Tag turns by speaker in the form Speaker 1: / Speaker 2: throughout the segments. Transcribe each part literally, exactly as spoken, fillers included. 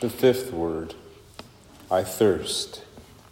Speaker 1: The fifth word, I thirst.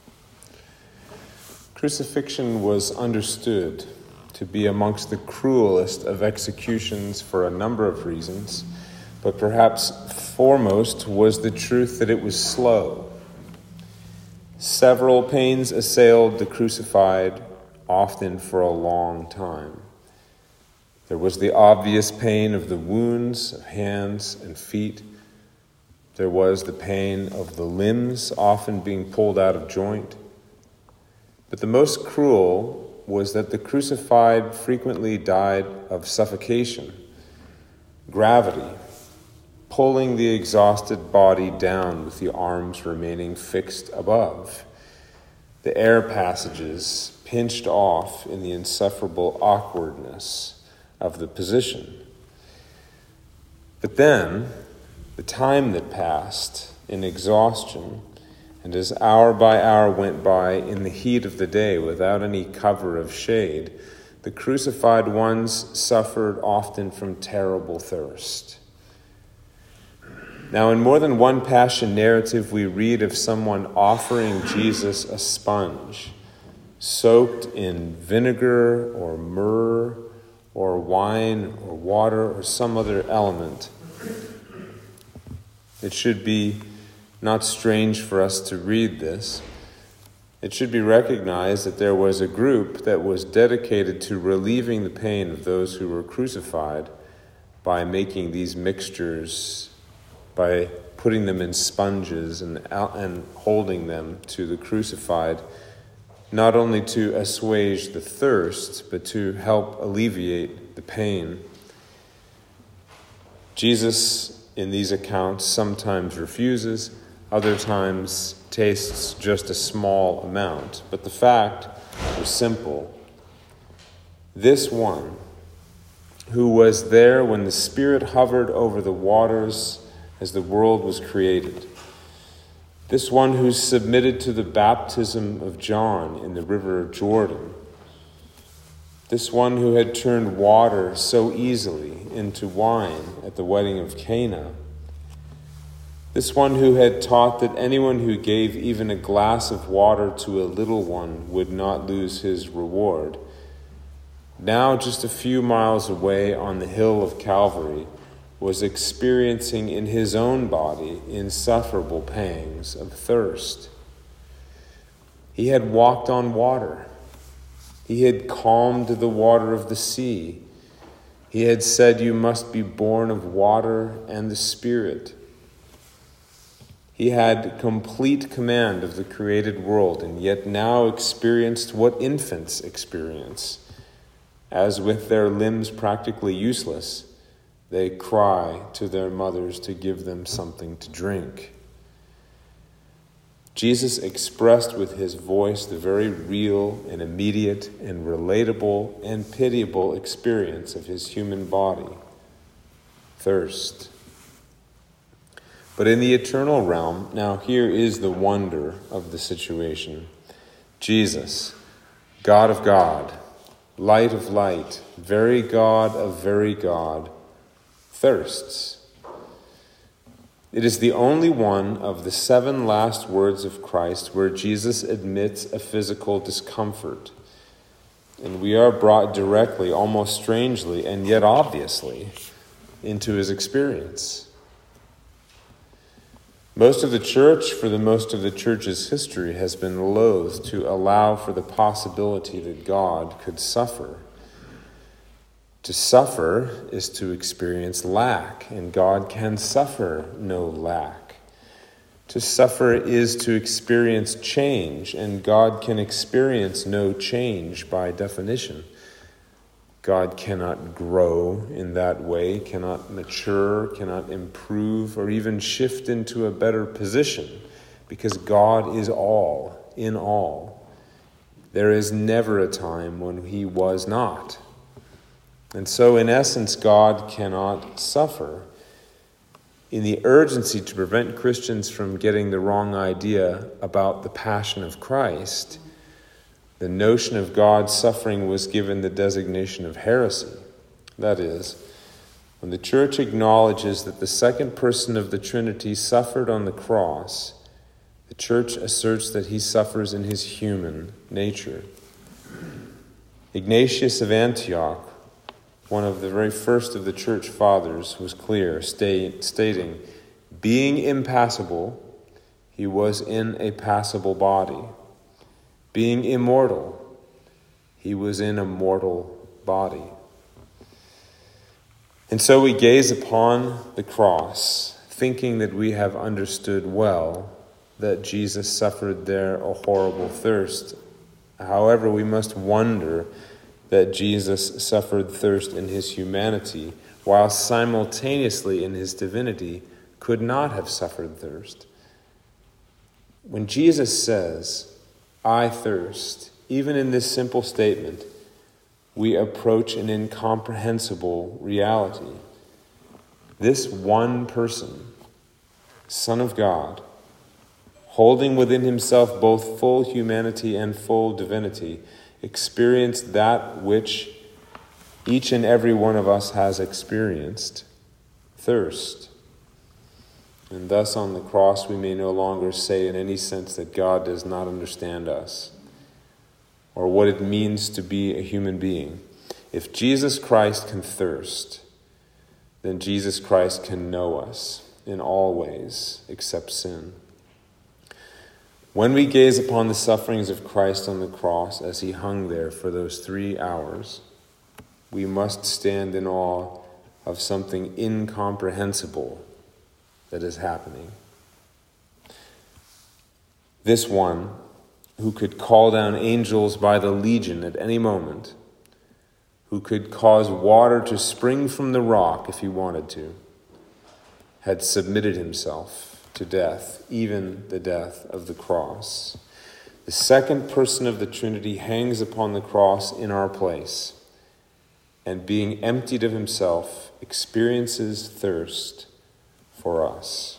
Speaker 1: Crucifixion was understood to be amongst the cruelest of executions for a number of reasons, but perhaps foremost was the truth that it was slow. Several pains assailed the crucified, often for a long time. There was the obvious pain of the wounds of hands and feet. There was the pain of the limbs often being pulled out of joint. But the most cruel was that the crucified frequently died of suffocation, gravity, pulling the exhausted body down with the arms remaining fixed above, the air passages pinched off in the insufferable awkwardness of the position. But then, the time that passed in exhaustion, and as hour by hour went by in the heat of the day without any cover of shade, the crucified ones suffered often from terrible thirst. Now, in more than one Passion narrative, we read of someone offering Jesus a sponge soaked in vinegar or myrrh or wine or water or some other element. It should be not strange for us to read this. It should be recognized that there was a group that was dedicated to relieving the pain of those who were crucified by making these mixtures, by putting them in sponges and, and holding them to the crucified, not only to assuage the thirst, but to help alleviate the pain. Jesus, in these accounts, sometimes refuses, other times tastes just a small amount. But the fact was simple. This one, who was there when the Spirit hovered over the waters as the world was created, this one who submitted to the baptism of John in the river of Jordan, this one who had turned water so easily into wine at the wedding of Cana, this one who had taught that anyone who gave even a glass of water to a little one would not lose his reward, now just a few miles away on the hill of Calvary, was experiencing in his own body insufferable pangs of thirst. He had walked on water. He had calmed the water of the sea. He had said, "You must be born of water and the Spirit." He had complete command of the created world, and yet now experienced what infants experience. As with their limbs practically useless, they cry to their mothers to give them something to drink. Jesus expressed with his voice the very real and immediate and relatable and pitiable experience of his human body: thirst. But in the eternal realm, now here is the wonder of the situation. Jesus, God of God, light of light, very God of very God, thirsts. It is the only one of the seven last words of Christ where Jesus admits a physical discomfort. And we are brought directly, almost strangely, and yet obviously, into his experience. Most of the church, for the most of the church's history, has been loath to allow for the possibility that God could suffer. To suffer is to experience lack, and God can suffer no lack. To suffer is to experience change, and God can experience no change by definition. God cannot grow in that way, cannot mature, cannot improve, or even shift into a better position, because God is all, in all. There is never a time when he was not. And so, in essence, God cannot suffer. In the urgency to prevent Christians from getting the wrong idea about the passion of Christ, the notion of God suffering was given the designation of heresy. That is, When the Church acknowledges that the second person of the Trinity suffered on the cross, the Church asserts that he suffers in his human nature. Ignatius of Antioch, one of the very first of the Church Fathers, was clear, state, stating, being impassible, he was in a passible body. Being immortal, he was in a mortal body. And so we gaze upon the cross, thinking that we have understood well that Jesus suffered there a horrible thirst. However, we must wonder that Jesus suffered thirst in his humanity, while simultaneously in his divinity could not have suffered thirst. When Jesus says, I thirst, even in this simple statement, we approach an incomprehensible reality. This one person, Son of God, holding within himself both full humanity and full divinity, experienced that which each and every one of us has experienced, thirst. And thus on the cross we may no longer say in any sense that God does not understand us or what it means to be a human being. If Jesus Christ can thirst, then Jesus Christ can know us in all ways except sin. When we gaze upon the sufferings of Christ on the cross as he hung there for those three hours, we must stand in awe of something incomprehensible that is happening. This one, who could call down angels by the legion at any moment, who could cause water to spring from the rock if he wanted to, had submitted himself to death, even the death of the cross. The second person of the Trinity hangs upon the cross in our place, and being emptied of himself, experiences thirst for us.